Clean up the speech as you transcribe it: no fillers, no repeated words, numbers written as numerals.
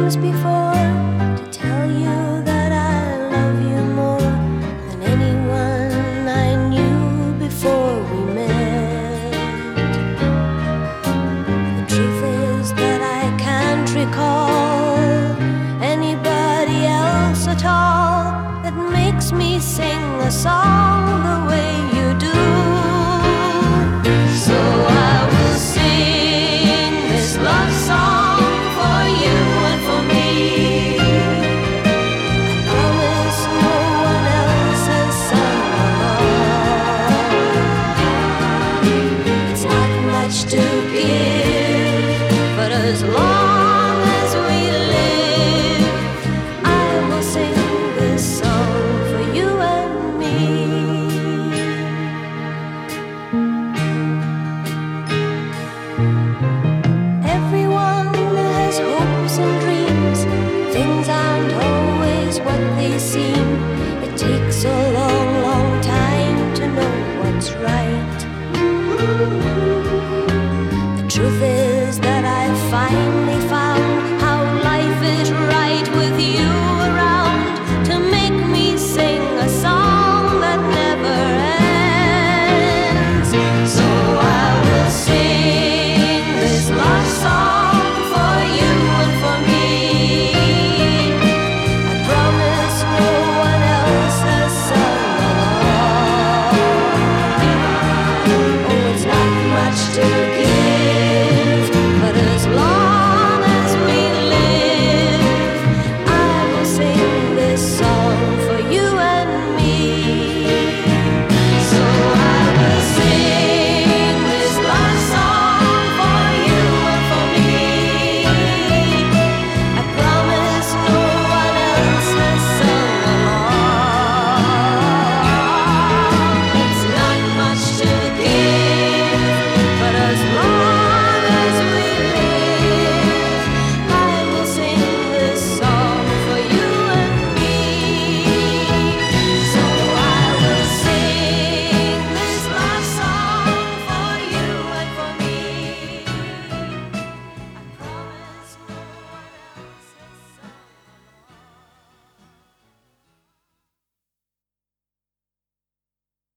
times before to tell you that I love you more than anyone I knew before we met. The truth is that I can't recall anybody else at all that makes me sing a song the way you